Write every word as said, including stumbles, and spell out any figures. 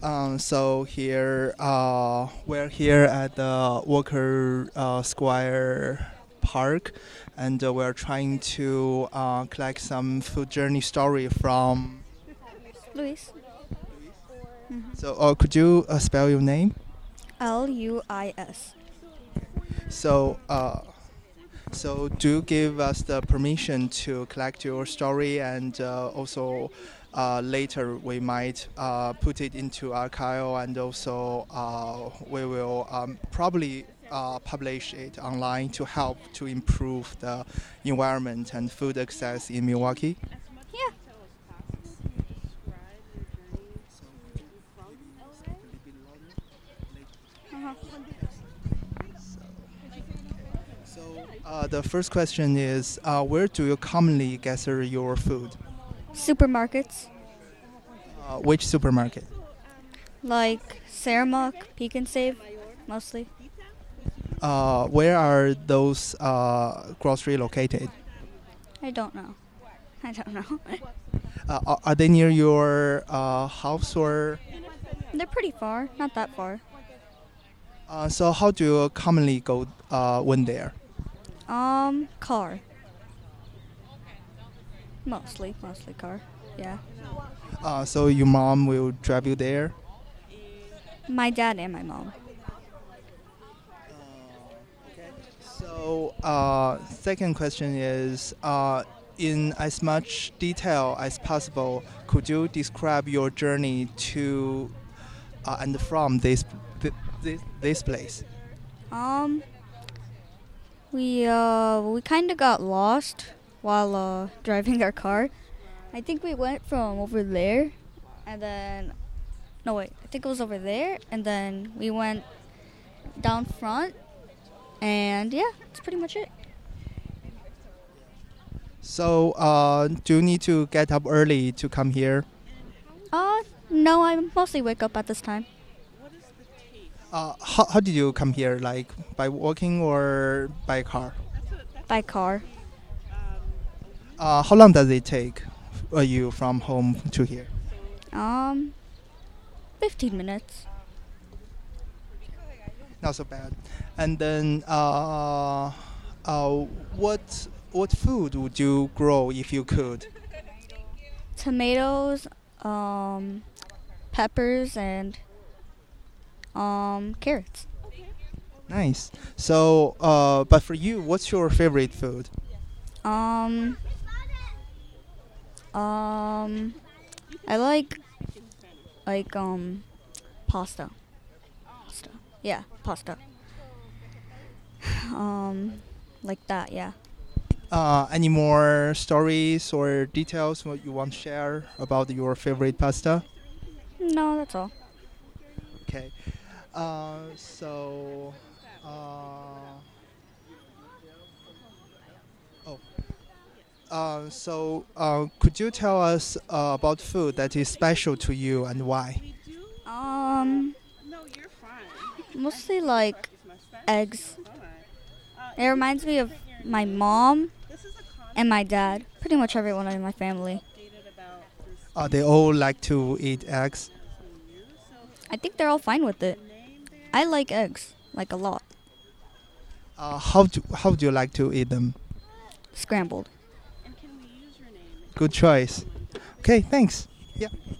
Um, so here, uh, we're here at the Walker uh, Square Park, and uh, we're trying to uh, collect some food journey story from. Luis. So, uh, could you uh, spell your name? L U I S. So, uh, so do you give us the permission to collect your story, and uh, also uh, later we might uh, put it into archive, and also uh, we will um, probably uh, publish it online to help to improve the environment and food access in Milwaukee. Yeah. Uh-huh. So uh, the first question is, uh, where do you commonly gather your food? Supermarkets Uh, which supermarket? like Ceramuk, Peek and Save, mostly. Uh, where are those uh, grocery located? I don't know. I don't know. Uh, are- are they near your uh, house or? They're pretty far, not that far. Uh, so how do you commonly go uh, when there? Um, car. Mostly, mostly car. Yeah. Uh, so your mom will drive you there. My dad and my mom. So uh, second question is, uh, in as much detail as possible, could you describe your journey to uh, and from this th- this, this place? Um, we uh we kind of got lost while uh driving our car. I think we went from over there, and then no wait, I think it was over there, and then we went down front, and yeah, that's pretty much it. So uh, do you need to get up early to come here? Uh, no, I mostly wake up at this time Uh, how, how did you come here? Like by walking or by car? by car. Uh, how long does it take uh, you from home to here? Um, fifteen minutes. Not so bad. And then, uh, uh, what what food would you grow if you could? Tomatoes, um, peppers, and um carrots. Nice. So, uh, but for you, what's your favorite food? Um, um, I like like um pasta. Pasta. Yeah, pasta. Um, like that. Yeah. Uh, any more stories or details what you want to share about your favorite pasta? No, that's all. Okay. Uh, so, uh, oh, uh, so uh, could you tell us uh, about food that is special to you and why? Um, mostly like eggs. It reminds me of my mom and my dad. Pretty much everyone in my family. Uh, they all like to eat eggs. I think they're all fine with it. I like eggs, like a lot. Uh, how do how do you like to eat them? Scrambled. Good choice. Okay, thanks. Yeah.